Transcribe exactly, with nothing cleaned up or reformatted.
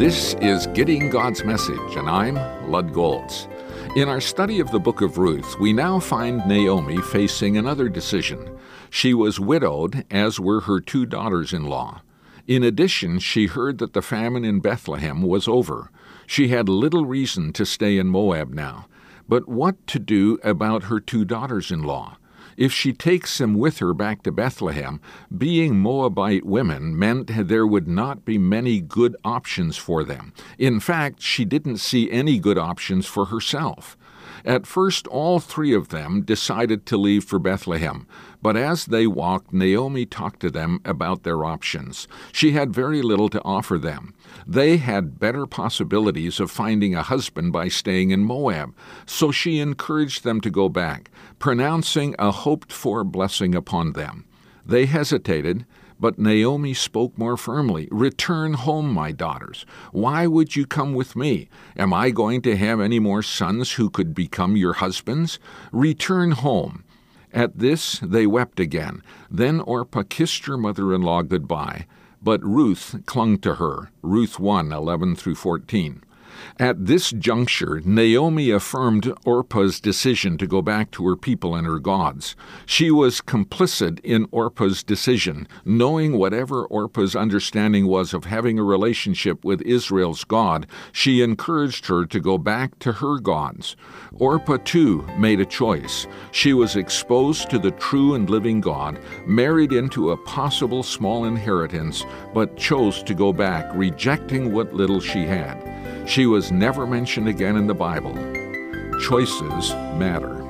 This is Getting God's Message, and I'm Lud Golds. In our study of the book of Ruth, we now find Naomi facing another decision. She was widowed, as were her two daughters-in-law. In addition, she heard that the famine in Bethlehem was over. She had little reason to stay in Moab now. But what to do about her two daughters-in-law? If she takes them with her back to Bethlehem, being Moabite women meant there would not be many good options for them. In fact, she didn't see any good options for herself. At first, all three of them decided to leave for Bethlehem, but as they walked, Naomi talked to them about their options. She had very little to offer them. They had better possibilities of finding a husband by staying in Moab, so she encouraged them to go back, pronouncing a hoped-for blessing upon them. They hesitated, but Naomi spoke more firmly. "Return home, my daughters. Why would you come with me? Am I going to have any more sons who could become your husbands? Return home." At this they wept again. Then Orpah kissed her mother-in-law goodbye, but Ruth clung to her. Ruth one, eleven through fourteen. At this juncture, Naomi affirmed Orpah's decision to go back to her people and her gods. She was complicit in Orpah's decision, knowing whatever Orpah's understanding was of having a relationship with Israel's God. She encouraged her to go back to her gods. Orpah, too, made a choice. She was exposed to the true and living God, married into a possible small inheritance, but chose to go back, rejecting what little she had. She was never mentioned again in the Bible. Choices matter.